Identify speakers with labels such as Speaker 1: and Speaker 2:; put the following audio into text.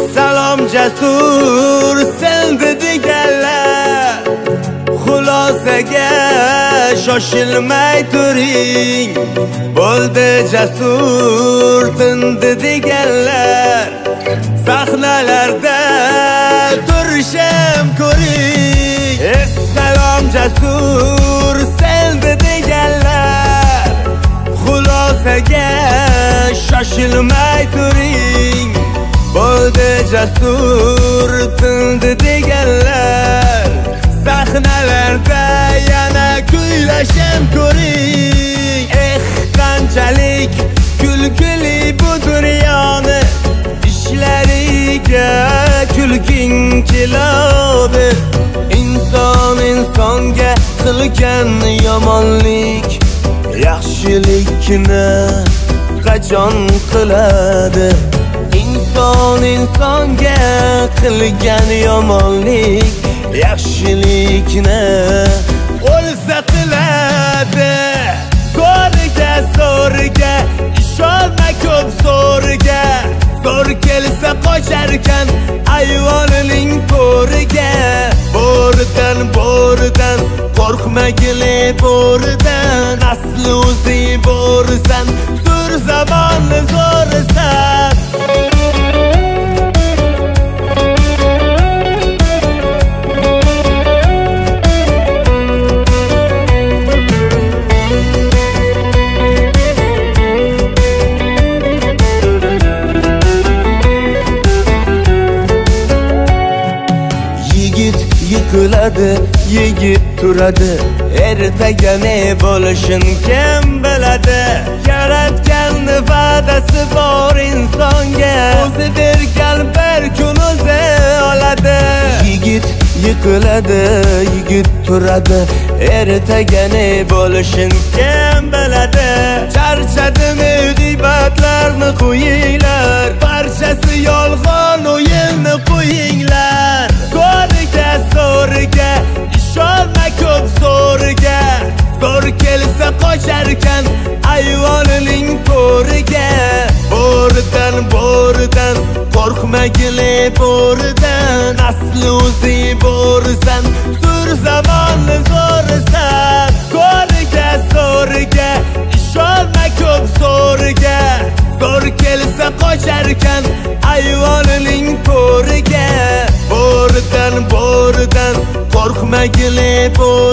Speaker 1: Salom jasur seldi deganlar, xulosaga shoshilmay turing. Bo'ldi jasur tindi deganlar, sahnalarda turishim ko'ring. Salom jasur seldi deganlar, xulosaga shoshilmay turing. Bo'ldi jasur tindi deganlar, sahnalarda yana kuylashim ko'ring. Qanchalik kulgili bu dunyoni, ishlariga kulging keladi. Inson insonga qilgan yomonlik, yaxshilikni qachon qiladi? Inson insonga qilgan yomonlik, yaxshilikni o'lsa qiladi. Zo'rga ishonma ko'p zo'rga, zo'r kelsa qocharkan ayvonining to'riga. Bo'ridan qo'rqmagili bo'ridan, asli o'zi bo'risan, zo'r zamonni zo'risan. Yiqiladi, yigit turadi, ertaga ne bo'lishini kim biladi? Yaratganning va'dasi bor insonga, o'zi bergan bir kun o'zi oladi. Yigit yiqiladi, yigit turadi, ertaga ne bo'lishini kim biladi? Charchadimi g'iybatlarni qo'yinglar, barchasi yolg'on o'yinni qo'yinglar. Zo'rga ishonma ko'p zo'rga, zo'r kelsa qocharkan ayvonining to'riga. Bo'ridan qo'rqmagili bo'ridan, asli o'zi bo'risan, zo'r zamonni zo'risan. Zo'rga ishonma ko'p zo'rga, zo'r kelsa qocharkan ayvonining to'riga. Bo'ridan qo'rqmagili bo'risan.